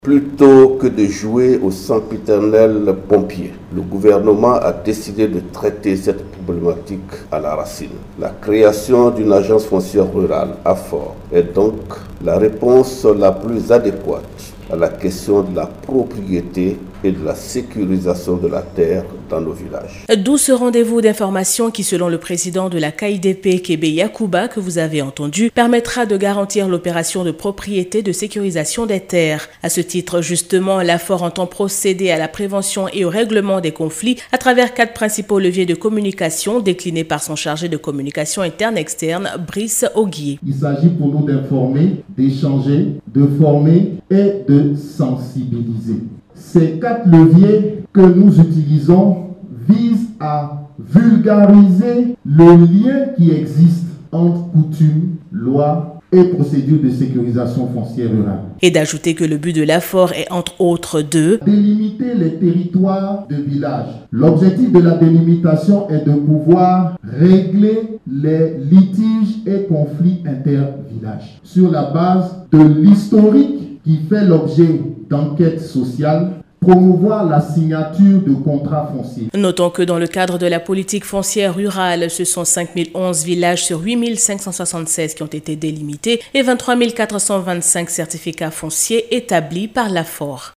Plutôt que de jouer au sempiternel pompier, le gouvernement a décidé de traiter cette problématique à la racine. La création d'une agence foncière rurale, AFOR, est donc la réponse la plus adéquate à la question de la propriété et de la sécurisation de la terre dans nos villages. D'où ce rendez-vous d'information qui, selon le président de la KIDP, Kébé Yacouba, que vous avez entendu, permettra de garantir l'opération de propriété de sécurisation des terres. À ce titre, justement, l'AFOR entend procéder à la prévention et au règlement des conflits à travers 4 principaux leviers de communication déclinés par son chargé de communication interne-externe, Brice Oguier. Il s'agit pour nous d'informer, d'échanger, de former et de sensibiliser. Ces 4 leviers que nous utilisons visent à vulgariser le lien qui existe entre coutumes, lois et procédures de sécurisation foncière rurale. Et d'ajouter que le but de l'AFOR est entre autres de délimiter les territoires de village. L'objectif de la délimitation est de pouvoir régler les litiges et conflits inter-villages sur la base de l'historique qui fait l'objet d'enquêtes sociales, promouvoir la signature de contrats fonciers. Notons que dans le cadre de la politique foncière rurale, ce sont 5011 villages sur 8576 qui ont été délimités et 23 425 certificats fonciers établis par l'AFOR.